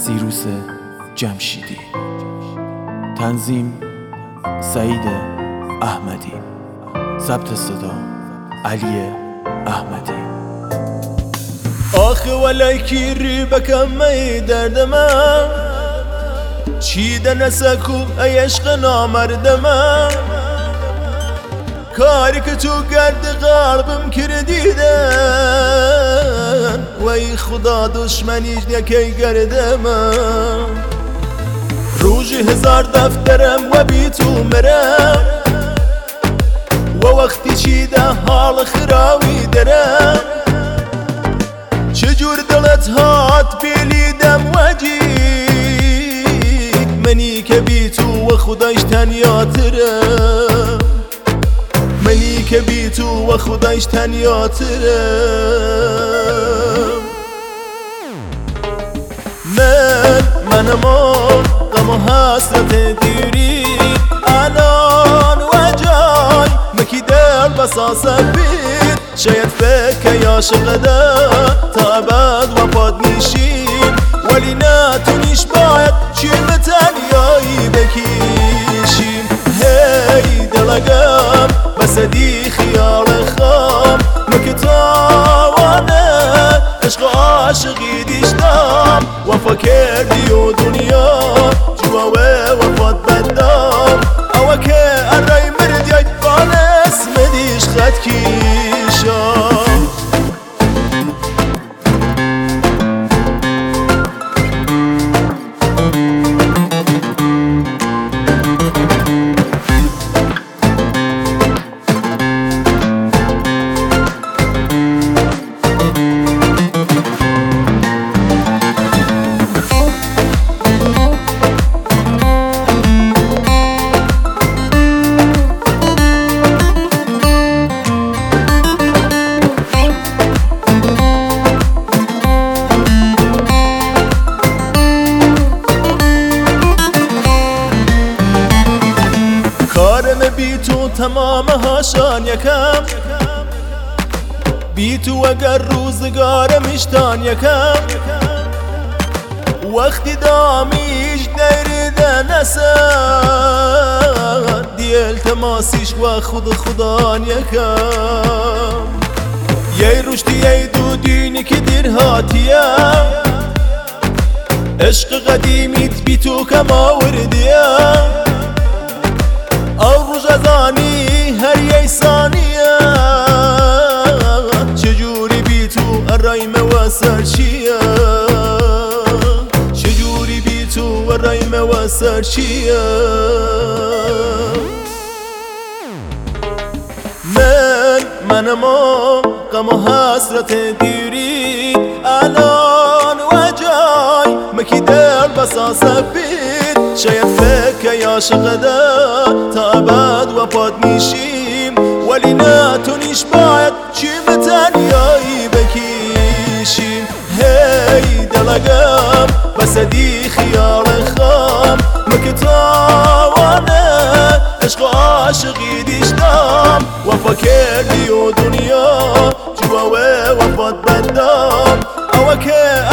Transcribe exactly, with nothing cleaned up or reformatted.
سیروس جمشیدی. تنظیم سعید احمدی. ضبط صدا علی احمدی. آخ ولای کیری بکمی دردما چی دنسکو ای عشق نامردما کاری که تو گرد قلبم کردیدن وای خدا دشمنیش نکی گردما روزی هزار دفترم و بی تو مرم و وقتی چی ده حال خراوی درم چجور دلت هات بیلیدم وجید منی که بی تو و خدایش تنیاترم منی که بی تو و خدایش تنیاترم من منم آن غم و حسرت دیری الان و جای مکی دل بساسه بید شاید فکر عاشق ده تا ابد وفات نیشیم ولی نتونیش باید چیم تنیایی بکیشیم هی دلگم بسدی خیال خام مکی تاوانه عشق و عاشقی دیشتم وفا کردی و دنیا جواوه وفات بدم اوه که ارای مردیای بان اسم دیش خد کیشم بی تو تمام هاشان یکم بی تو اگر روزگارم اشتان یکم وقتی دامیش نیریدن اصلا دی التماسیش و خود خدان یکم یه رشتی یه دو دینی که دیر هاتیم عشق قدیمیت بی تو کم آوردیم او روزانی هر یه ثانیه چجوری بی تو ارایم و سرچیه چجوری بی تو ارایم و سرچیه من منم آن غم و حسرت دیری الان و جای مکی دل بساسه بید شاید فکر عاشق ده تا ابد وفات نیشیم ولی نتونیش باید چیم تنیایی بکیشیم هی دلگم بسدی خیال خام مکی تاوانه عشق و عاشقی دیشتم وفا کردی و دنیا جواوه وفات بدم اوه که